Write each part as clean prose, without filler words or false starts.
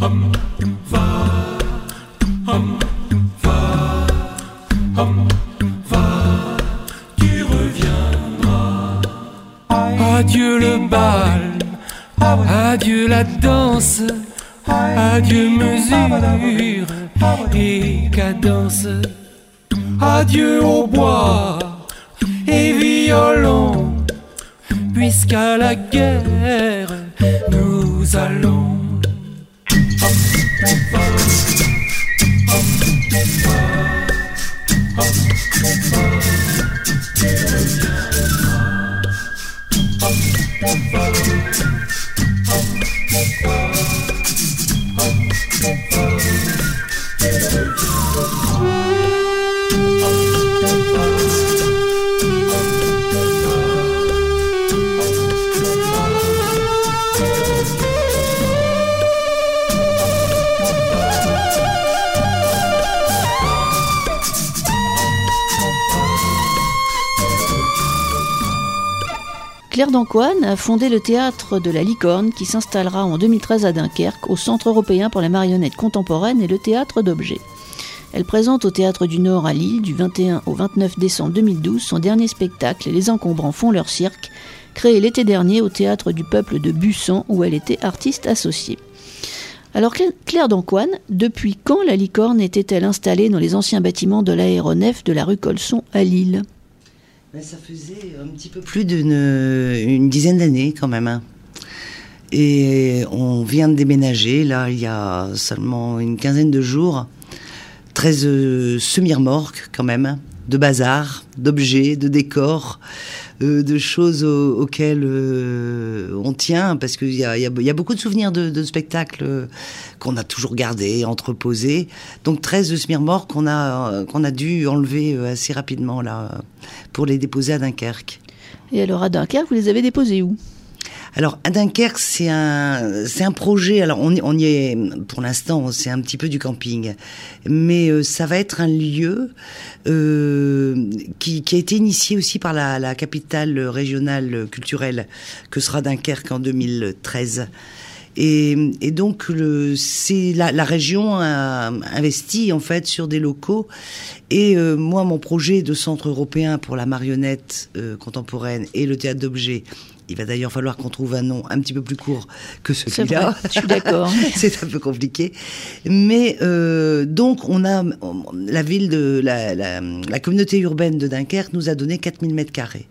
Tu reviendras. Adieu le bal, adieu la danse, adieu mesure et cadence. Adieu au bois et violon, puisqu'à la guerre nous allons. Claire Dancoine a fondé le théâtre de la Licorne qui s'installera en 2013 à Dunkerque au Centre européen pour la marionnette contemporaine et le théâtre d'objets. Elle présente au Théâtre du Nord à Lille du 21 au 29 décembre 2012 son dernier spectacle Les Encombrants font leur cirque, créé l'été dernier au Théâtre du Peuple de Bussan où elle était artiste associée. Alors Claire Dancoine, depuis quand la Licorne était-elle installée dans les anciens bâtiments de l'aéronef de la rue Colson à Lille ? Ça faisait un petit peu plus d'une dizaine d'années quand même. Hein. Et on vient de déménager, là, il y a seulement une quinzaine de jours. 13 semi-remorques quand même, de bazar, d'objets, de décors, de choses auxquelles on tient, parce qu'il y a beaucoup de souvenirs de spectacles qu'on a toujours gardés, entreposés. Donc 13 semi-remorques qu'on a dû enlever assez rapidement là, pour les déposer à Dunkerque. Et alors à Dunkerque, vous les avez déposés où ? Alors à Dunkerque, c'est un projet. Alors on y est pour l'instant, c'est un petit peu du camping, mais ça va être un lieu qui a été initié aussi par la capitale régionale culturelle que sera Dunkerque en 2013. Et donc la région a investi en fait sur des locaux. Et moi, mon projet de centre européen pour la marionnette contemporaine et le théâtre d'objets. Il va d'ailleurs falloir qu'on trouve un nom un petit peu plus court que celui-là. Je suis d'accord. C'est un peu compliqué. Mais donc, on a la ville de la communauté urbaine de Dunkerque nous a donné 4000 mètres carrés.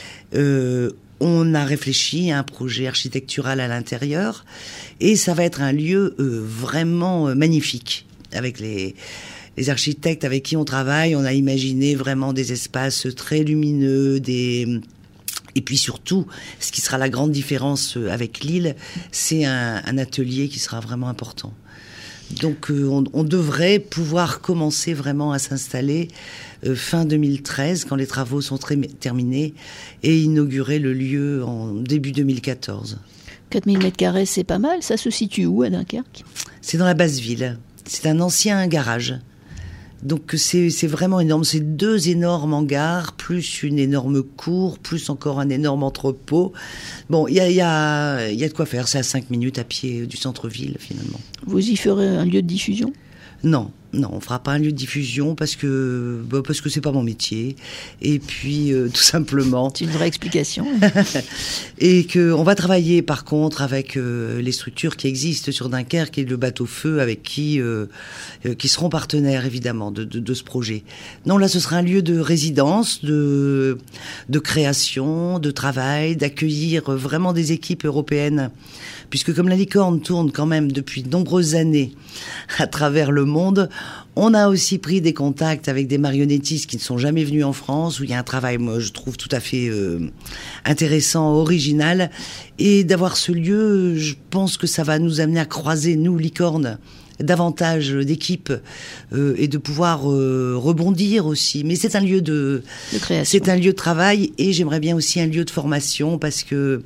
On a réfléchi à un projet architectural à l'intérieur et ça va être un lieu vraiment magnifique avec les architectes avec qui on travaille. On a imaginé vraiment des espaces très lumineux, et puis surtout, ce qui sera la grande différence avec Lille, c'est un atelier qui sera vraiment important. Donc on devrait pouvoir commencer vraiment à s'installer fin 2013, quand les travaux sont terminés, et inaugurer le lieu en début 2014. 4000 m², c'est pas mal. Ça se situe où à Dunkerque ? C'est dans la basse ville. C'est un ancien garage. Donc c'est vraiment énorme. C'est 2 énormes hangars, plus une énorme cour, plus encore un énorme entrepôt. Bon, il y a de quoi faire. C'est à 5 minutes à pied du centre-ville, finalement. Vous y ferez un lieu de diffusion ? Non, on fera pas un lieu de diffusion parce que c'est pas mon métier. Et puis, tout simplement. C'est une vraie explication. Et que on va travailler, par contre, avec les structures qui existent sur Dunkerque et le bateau-feu avec qui seront partenaires, évidemment, de ce projet. Non, là, ce sera un lieu de résidence, de création, de travail, d'accueillir vraiment des équipes européennes. Puisque comme la Licorne tourne quand même depuis de nombreuses années à travers le monde, on a aussi pris des contacts avec des marionnettistes qui ne sont jamais venus en France, où il y a un travail, moi, je trouve tout à fait intéressant, original. Et d'avoir ce lieu, je pense que ça va nous amener à croiser, nous, Licorne, davantage d'équipes et de pouvoir rebondir aussi. Mais c'est un lieu de création. C'est un lieu de travail et j'aimerais bien aussi un lieu de formation parce que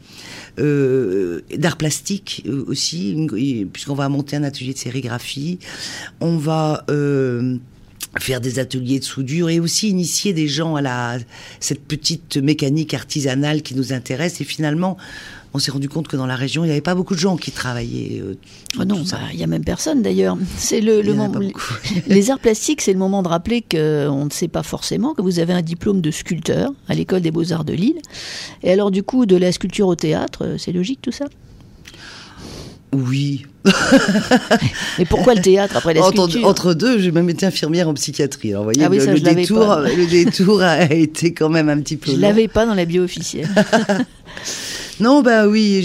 d'art plastique aussi, puisqu'on va monter un atelier de sérigraphie. On va faire des ateliers de soudure et aussi initier des gens à cette petite mécanique artisanale qui nous intéresse. Et finalement, on s'est rendu compte que dans la région, il n'y avait pas beaucoup de gens qui travaillaient. Non, il n'y a même personne d'ailleurs. C'est le moment. Les arts plastiques, c'est le moment de rappeler qu'on ne sait pas forcément que vous avez un diplôme de sculpteur à l'école des Beaux-Arts de Lille. Et alors du coup, de la sculpture au théâtre, c'est logique tout ça ? Oui. Mais pourquoi le théâtre après la sculpture ? Entre deux, j'ai même été infirmière en psychiatrie. Alors, vous voyez, oui, le détour a été quand même un petit peu long. Je l'avais pas dans la bio officielle. Non, oui,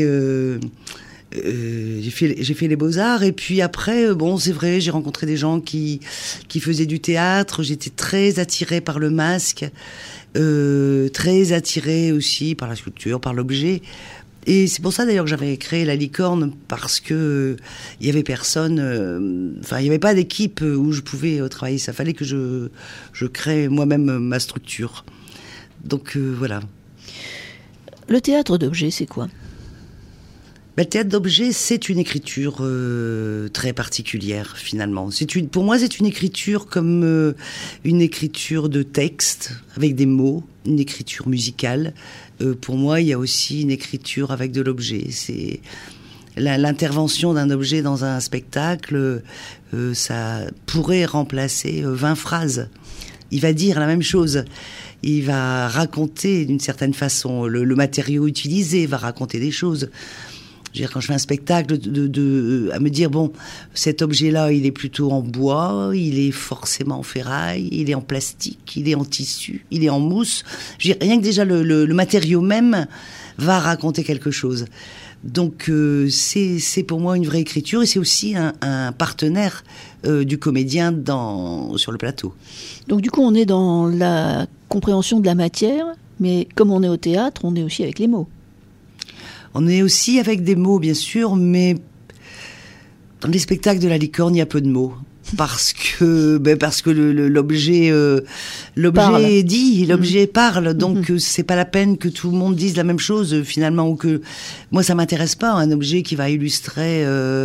j'ai fait les Beaux-Arts, et puis après, c'est vrai, j'ai rencontré des gens qui faisaient du théâtre. J'étais très attirée par le masque, très attirée aussi par la sculpture, par l'objet. Et c'est pour ça d'ailleurs que j'avais créé la Licorne, parce que il y avait personne, il y avait pas d'équipe où je pouvais travailler. Ça fallait que je crée moi-même ma structure. Donc voilà. Le théâtre d'objet, c'est quoi ? Le théâtre d'objet, c'est une écriture très particulière, finalement. Pour moi, c'est une écriture comme une écriture de texte, avec des mots, une écriture musicale. Pour moi, il y a aussi une écriture avec de l'objet. C'est l'intervention d'un objet dans un spectacle, ça pourrait remplacer 20 phrases. Il va dire la même chose. Il va raconter d'une certaine façon. Le matériau utilisé va raconter des choses. Je veux dire, quand je fais un spectacle, à me dire, cet objet-là, il est plutôt en bois, il est forcément en ferraille, il est en plastique, il est en tissu, il est en mousse. Je veux dire, rien que déjà le matériau même va raconter quelque chose. Donc, c'est pour moi une vraie écriture, et c'est aussi un partenaire du comédien sur le plateau. Donc, du coup, on est dans la compréhension de la matière, mais comme on est au théâtre, on est aussi avec les mots. On est aussi avec des mots, bien sûr, mais dans les spectacles de la Licorne, il y a peu de mots. Parce que l'objet dit, l'objet parle, donc c'est pas la peine que tout le monde dise la même chose finalement, ou que moi ça m'intéresse pas, un objet qui va illustrer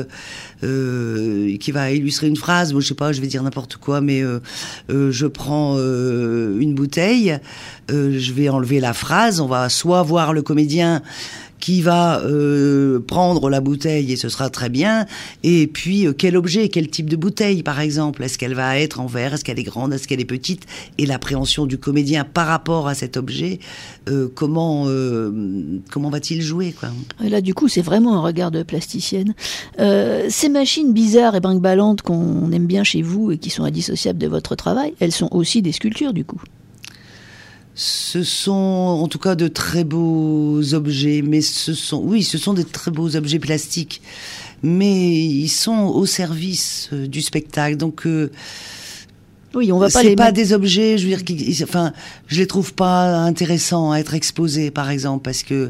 une phrase. Moi, je sais pas, je vais dire n'importe quoi, mais je prends une bouteille, je vais enlever la phrase, on va soit voir le comédien qui va prendre la bouteille, et ce sera très bien. Et puis, quel objet, quel type de bouteille, par exemple ? Est-ce qu'elle va être en verre ? Est-ce qu'elle est grande ? Est-ce qu'elle est petite ? Et l'appréhension du comédien par rapport à cet objet, comment va-t-il jouer, quoi ? Et là, du coup, c'est vraiment un regard de plasticienne. Ces machines bizarres et brinque-ballantes qu'on aime bien chez vous et qui sont indissociables de votre travail, elles sont aussi des sculptures, du coup. Ce sont en tout cas de très beaux objets, mais ce sont des très beaux objets plastiques, mais ils sont au service du spectacle. Donc oui, on va pas c'est pas des objets, je veux dire, je les trouve pas intéressants à être exposés, par exemple, parce que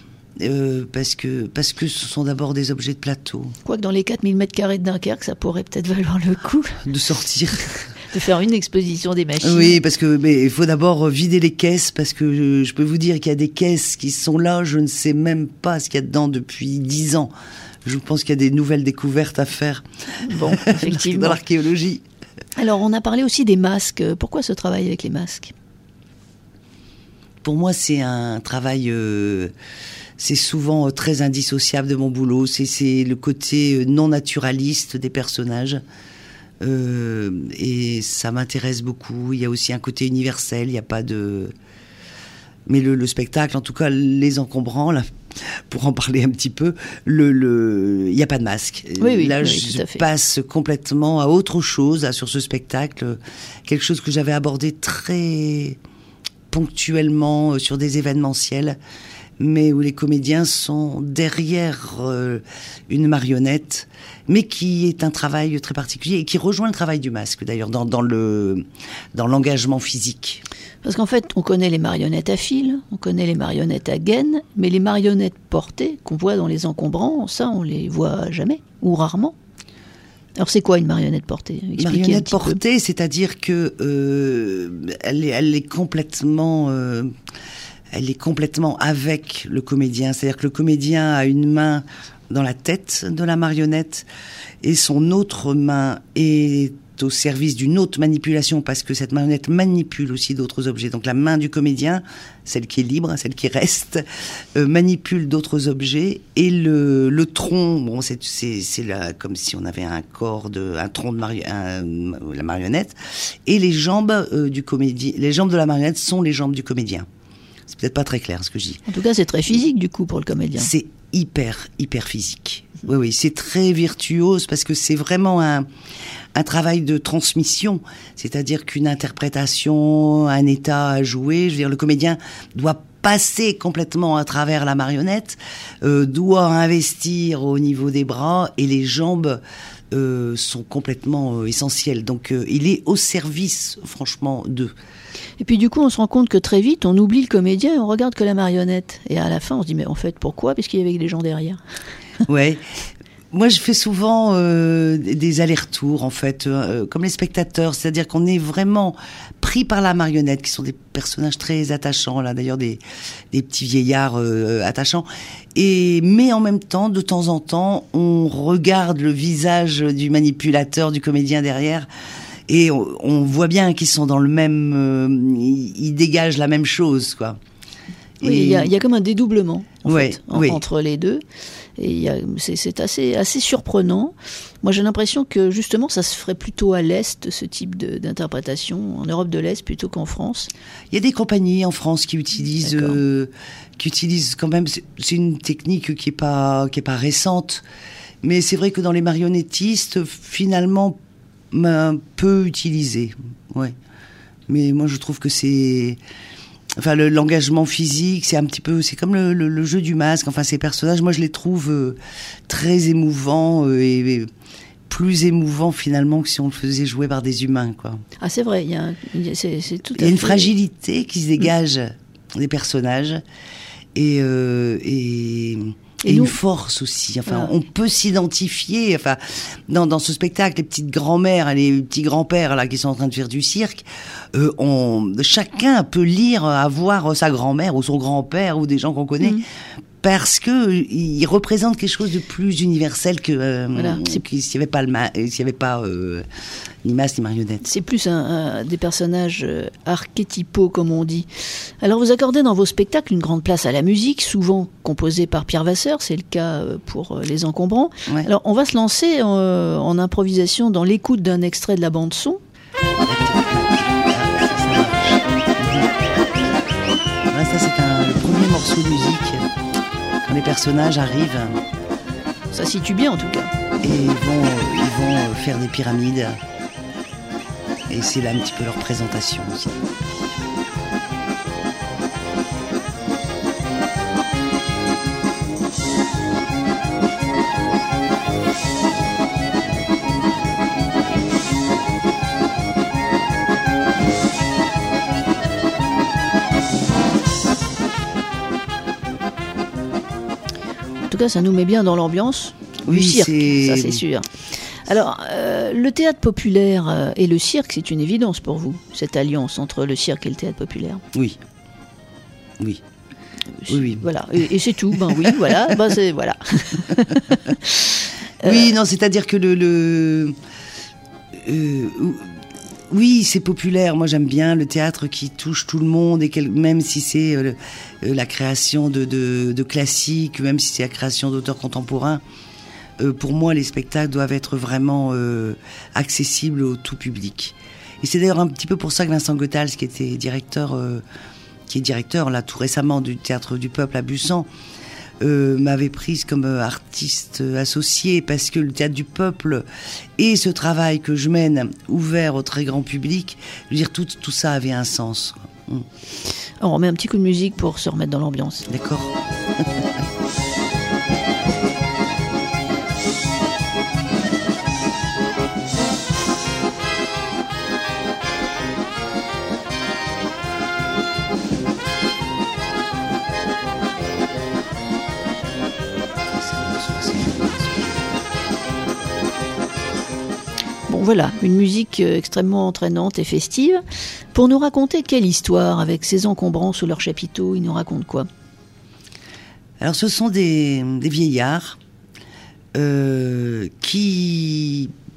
ce sont d'abord des objets de plateau. Quoique dans les 4000 m² de Dunkerque, ça pourrait peut-être valoir le coup de sortir. De faire une exposition des machines. Oui, mais il faut d'abord vider les caisses, parce que je peux vous dire qu'il y a des caisses qui sont là, je ne sais même pas ce qu'il y a dedans depuis 10 ans. Je pense qu'il y a des nouvelles découvertes à faire. Bon, effectivement. Dans l'archéologie. Alors, on a parlé aussi des masques. Pourquoi ce travail avec les masques ? Pour moi, c'est un travail... c'est souvent très indissociable de mon boulot. C'est le côté non naturaliste des personnages. Et ça m'intéresse beaucoup. Il y a aussi un côté universel, il n'y a pas de... Mais le spectacle, en tout cas les encombrants, là, pour en parler un petit peu, il n'y a pas de masque. Oui, là, oui, je passe complètement à autre chose, sur ce spectacle. Quelque chose que j'avais abordé très ponctuellement sur des événementiels, mais où les comédiens sont derrière une marionnette, mais qui est un travail très particulier et qui rejoint le travail du masque, d'ailleurs, dans l'engagement physique. Parce qu'en fait, on connaît les marionnettes à fil, on connaît les marionnettes à gaine, mais les marionnettes portées, qu'on voit dans les encombrants, ça, on les voit jamais, ou rarement. Alors, c'est quoi une marionnette portée ? Expliquez marionnette portée, c'est-à-dire que elle est complètement... elle est complètement avec le comédien. C'est-à-dire que le comédien a une main dans la tête de la marionnette et son autre main est au service d'une autre manipulation, parce que cette marionnette manipule aussi d'autres objets. Donc la main du comédien, celle qui est libre, celle qui reste, manipule d'autres objets, et le tronc, bon, c'est là, comme si on avait un tronc de la marionnette, et les jambes du comédien, les jambes de la marionnette sont les jambes du comédien. C'est peut-être pas très clair ce que je dis. En tout cas, c'est très physique du coup pour le comédien. C'est hyper physique. Oui, c'est très virtuose, parce que c'est vraiment un travail de transmission. C'est-à-dire qu'une interprétation, un état à jouer, je veux dire, le comédien doit passer complètement à travers la marionnette, doit investir au niveau des bras, et les jambes sont complètement essentielles. Donc il est au service, franchement, d'eux. Et puis du coup, on se rend compte que très vite, on oublie le comédien et on regarde que la marionnette. Et à la fin, on se dit, mais en fait, pourquoi ? Puisqu'il y avait des gens derrière. Ouais. Moi, je fais souvent des allers-retours, en fait, comme les spectateurs. C'est-à-dire qu'on est vraiment pris par la marionnette, qui sont des personnages très attachants, là, d'ailleurs, des petits vieillards attachants. Mais en même temps, de temps en temps, on regarde le visage du manipulateur, du comédien derrière, et on voit bien qu'ils sont dans le même... ils dégagent la même chose, quoi. Oui, il y a comme un dédoublement entre les deux. Et c'est assez surprenant. Moi, j'ai l'impression que justement, ça se ferait plutôt à l'Est, ce type d'interprétation, en Europe de l'Est plutôt qu'en France. Il y a des compagnies en France qui utilisent quand même. C'est une technique qui est pas récente, mais c'est vrai que dans les marionnettistes, finalement, peu utilisé. Ouais. Mais moi, je trouve que c'est... Enfin, l'engagement physique, c'est comme le jeu du masque. Enfin, ces personnages, moi, je les trouve très émouvants et plus émouvants finalement que si on le faisait jouer par des humains, quoi. Ah, c'est vrai. Il y a une fragilité qui se dégage des personnages et une force aussi. Enfin, on peut s'identifier. Enfin, dans ce spectacle, les petites grand-mères et les petits grands-pères là qui sont en train de faire du cirque, chacun peut avoir sa grand-mère ou son grand-père ou des gens qu'on connaît. Parce que ils représentent quelque chose de plus universel que s'il n'y avait pas ni masque ni marionnette. C'est plus des personnages archétypaux, comme on dit. Alors vous accordez dans vos spectacles une grande place à la musique, souvent composée par Pierre Vasseur, c'est le cas pour Les Encombrants. Ouais. Alors on va se lancer en improvisation dans l'écoute d'un extrait de la bande son. Ça c'est le premier morceau de musique. Quand les personnages arrivent, ça situe bien en tout cas. Et ils vont faire des pyramides. Et c'est là un petit peu leur présentation aussi. En tout cas, ça nous met bien dans l'ambiance du cirque, ça c'est sûr. Alors, le théâtre populaire et le cirque, c'est une évidence pour vous, cette alliance entre le cirque et le théâtre populaire. Oui. Voilà, et c'est tout. Ben oui, voilà. Voilà. Oui, non, c'est-à-dire que oui, c'est populaire. Moi, j'aime bien le théâtre qui touche tout le monde, et même si c'est la création de classiques, même si c'est la création d'auteurs contemporains. Pour moi, les spectacles doivent être vraiment accessibles au tout public. Et c'est d'ailleurs un petit peu pour ça que Vincent Goethals, qui est directeur là tout récemment du Théâtre du Peuple à Bussan, m'avait prise comme artiste associée, parce que le Théâtre du Peuple et ce travail que je mène, ouvert au très grand public, je veux dire, tout ça avait un sens. Alors, on met un petit coup de musique pour se remettre dans l'ambiance. D'accord. Voilà, une musique extrêmement entraînante et festive. Pour nous raconter quelle histoire avec ces encombrants sous leur chapiteau, ils nous racontent quoi ? Alors ce sont des vieillards qui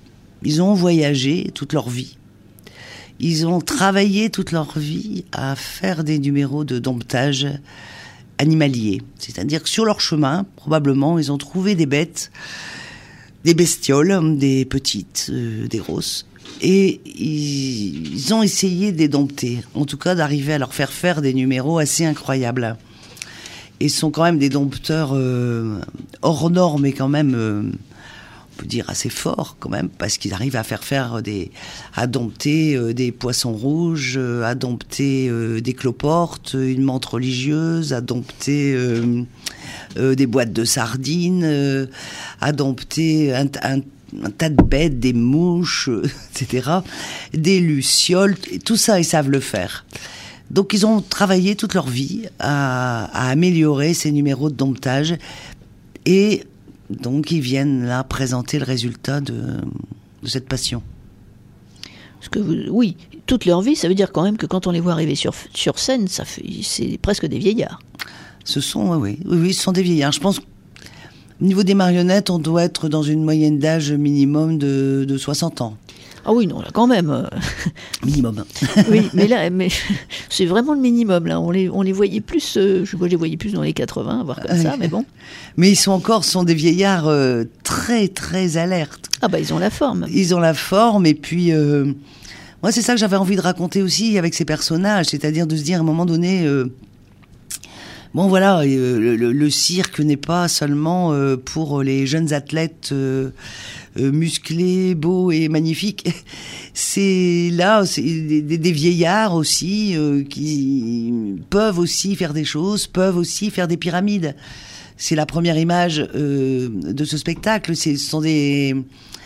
ils ont voyagé toute leur vie. Ils ont travaillé toute leur vie à faire des numéros de domptage animalier. C'est-à-dire que sur leur chemin, probablement, ils ont trouvé des bêtes, des bestioles, des petites, des grosses, et ils ont essayé de les dompter. En tout cas, d'arriver à leur faire des numéros assez incroyables. Et ce sont quand même des dompteurs hors normes, mais quand même... on peut dire assez fort quand même, parce qu'ils arrivent à dompter des poissons rouges, à dompter des cloportes, une menthe religieuse, à dompter des boîtes de sardines, à dompter un tas de bêtes, des mouches, etc., des lucioles, tout ça ils savent le faire. Donc ils ont travaillé toute leur vie à améliorer ces numéros de domptage, et donc ils viennent là présenter le résultat de cette passion. Parce que oui, toute leur vie, ça veut dire quand même que quand on les voit arriver sur scène, c'est presque des vieillards. Ce sont des vieillards. Je pense qu'au niveau des marionnettes, on doit être dans une moyenne d'âge minimum de 60 ans. Ah oui, non, là quand même. Minimum. Oui, mais c'est vraiment le minimum, là. On les voyait plus, je les voyais plus dans les 80, voire comme ça, mais bon. Mais ils sont des vieillards très, très alertes. Ah bah, ils ont la forme. Ils ont la forme, et puis... moi, c'est ça que j'avais envie de raconter aussi avec ces personnages, c'est-à-dire de se dire, à un moment donné... bon, voilà, le cirque n'est pas seulement pour les jeunes athlètes... musclés, beaux et magnifiques. C'est des vieillards aussi qui peuvent aussi faire des choses, peuvent aussi faire des pyramides. C'est la première image de ce spectacle. Ce sont des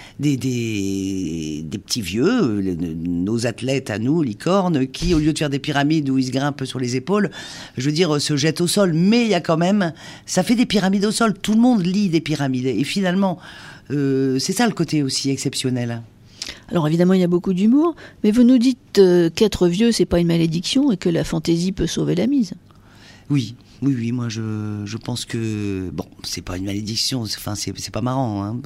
petits vieux, nos athlètes à nous, licornes, qui, au lieu de faire des pyramides où ils se grimpent sur les épaules, je veux dire, se jettent au sol. Mais il y a quand même... ça fait des pyramides au sol. Tout le monde lit des pyramides. Et finalement... c'est ça le côté aussi exceptionnel. Alors évidemment, il y a beaucoup d'humour, mais vous nous dites qu'être vieux, c'est pas une malédiction et que la fantaisie peut sauver la mise. Oui, moi je pense que... bon, c'est pas une malédiction, enfin c'est pas marrant, hein,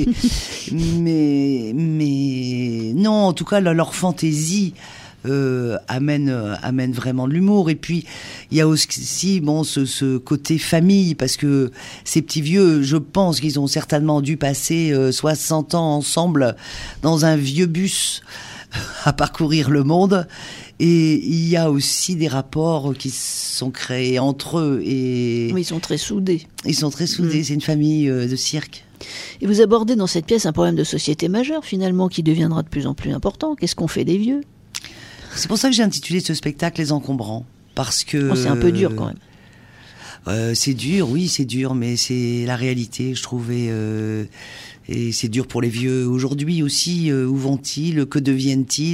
mais non, en tout cas, leur fantaisie... amène vraiment de l'humour. Et puis il y a aussi ce côté famille, parce que ces petits vieux, je pense qu'ils ont certainement dû passer 60 ans ensemble dans un vieux bus à parcourir le monde, et il y a aussi des rapports qui sont créés entre eux, et oui, ils sont très soudés. C'est une famille de cirque. Et vous abordez dans cette pièce un problème de société majeur finalement, qui deviendra de plus en plus important. Qu'est-ce qu'on fait des vieux ? C'est pour ça que j'ai intitulé ce spectacle Les Encombrants, parce que... c'est un peu dur quand même. C'est dur, oui, c'est dur, mais c'est la réalité, je trouvais. Et c'est dur pour les vieux aujourd'hui aussi. Où vont-ils ? Que deviennent-ils ?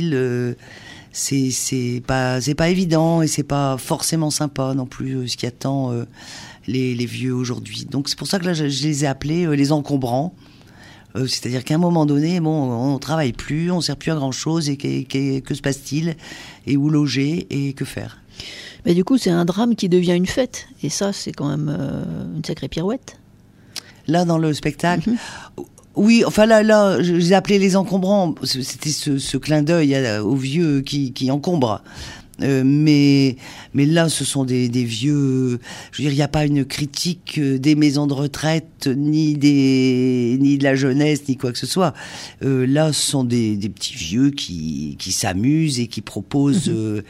C'est pas évident, et c'est pas forcément sympa non plus ce qui attend les vieux aujourd'hui. Donc c'est pour ça que là je les ai appelés les Encombrants. C'est-à-dire qu'à un moment donné, on travaille plus, on sert plus à grand chose, et que se passe-t-il ? Et où loger ? Et que faire ? Mais du coup, c'est un drame qui devient une fête. Et ça, c'est quand même une sacrée pirouette. Là, dans le spectacle, oui, enfin là, je les ai appelés les Encombrants. C'était ce clin d'œil aux vieux qui encombrent. Mais là, ce sont des vieux. Je veux dire, il n'y a pas une critique des maisons de retraite, ni de la jeunesse, ni quoi que ce soit. Là, ce sont des petits vieux qui s'amusent et qui proposent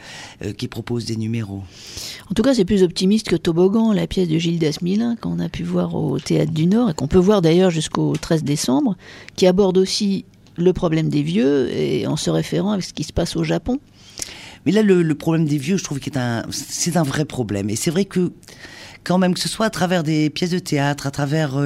des numéros. En tout cas, c'est plus optimiste que Toboggan, la pièce de Gilles Dasmilin qu'on a pu voir au Théâtre du Nord et qu'on peut voir d'ailleurs jusqu'au 13 décembre, qui aborde aussi le problème des vieux et en se référant avec ce qui se passe au Japon. Mais là, le problème des vieux, je trouve que c'est un vrai problème. Et c'est vrai que, quand même, que ce soit à travers des pièces de théâtre, à travers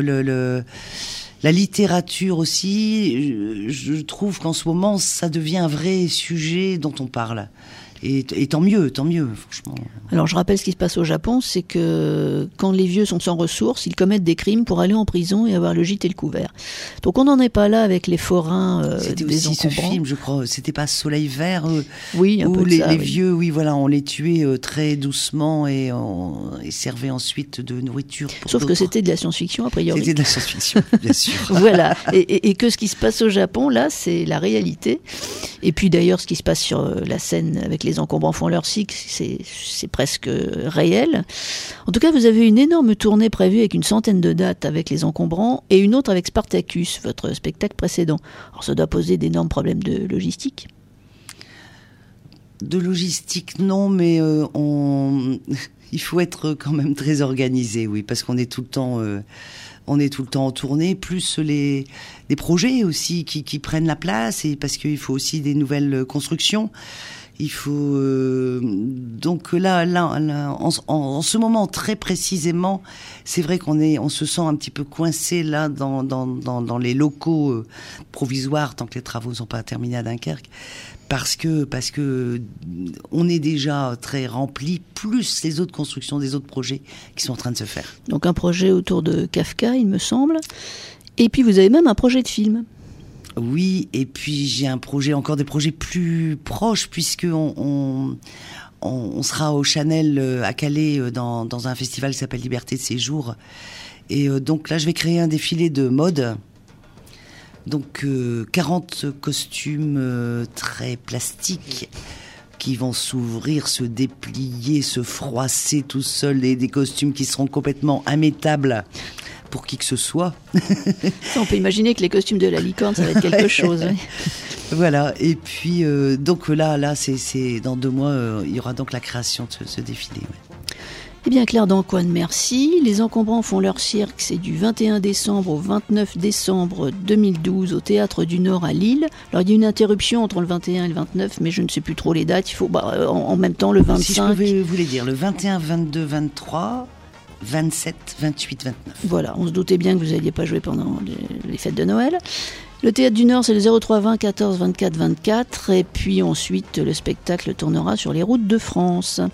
la littérature aussi, je trouve qu'en ce moment, ça devient un vrai sujet dont on parle. Et tant mieux, franchement. Alors je rappelle ce qui se passe au Japon, c'est que quand les vieux sont sans ressources, ils commettent des crimes pour aller en prison et avoir le gîte et le couvert. Donc on n'en est pas là avec les forains c'était des aussi ce encombrants. film, je crois, c'était pas Soleil Vert Oui, un où peu de les ça, oui. vieux, oui voilà, on les tuait très doucement et servait ensuite de nourriture pour Sauf que d'autres. c'était de la science-fiction a priori. C'était de la science-fiction, bien sûr. Voilà, et que ce qui se passe au Japon, là, c'est la réalité. Et puis d'ailleurs, ce qui se passe sur la scène avec les encombrants font leur cycle, c'est presque réel. En tout cas, vous avez une énorme tournée prévue avec une centaine de dates avec les encombrants et une autre avec Spartacus, votre spectacle précédent. Alors ça doit poser d'énormes problèmes de logistique. De logistique, non, mais il faut être quand même très organisé, oui, parce qu'on est tout le temps... On est tout le temps en tournée, plus des projets aussi qui prennent la place, et parce qu'il faut aussi des nouvelles constructions. Il faut donc là en ce moment très précisément, c'est vrai on se sent un petit peu coincé là dans les locaux provisoires tant que les travaux ne sont pas terminés à Dunkerque. Parce que on est déjà très rempli, plus les autres constructions des autres projets qui sont en train de se faire. Donc un projet autour de Kafka, il me semble. Et puis vous avez même un projet de film. Oui, et puis j'ai encore des projets plus proches, puisque on sera au Chanel à Calais dans un festival qui s'appelle Liberté de séjour. Et donc là, je vais créer un défilé de mode. Donc 40 costumes très plastiques qui vont s'ouvrir, se déplier, se froisser tout seuls, des costumes qui seront complètement immétables pour qui que ce soit. Ça, on peut imaginer que les costumes de la licorne, ça va être quelque chose. Oui. Voilà, et puis donc là c'est dans 2 mois, il y aura donc la création de ce défilé. Ouais. Eh bien Claire Dancoine, merci. Les encombrants font leur cirque, c'est du 21 décembre au 29 décembre 2012 au Théâtre du Nord à Lille. Alors il y a une interruption entre le 21 et le 29, mais je ne sais plus trop les dates. Il faut en même temps le 25. Si je pouvais vous les dire, le 21, 22, 23, 27, 28, 29. Voilà, on se doutait bien que vous n'alliez pas jouer pendant les fêtes de Noël. Le Théâtre du Nord, c'est le 03 20 14 24 24. Et puis ensuite, le spectacle tournera sur les routes de France.